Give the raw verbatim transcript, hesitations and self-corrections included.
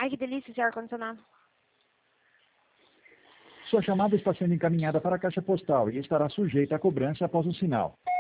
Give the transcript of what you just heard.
Ai, que delícia esse ar-condicionado. Sua chamada está sendo encaminhada para a caixa postal e estará sujeita à cobrança após o sinal.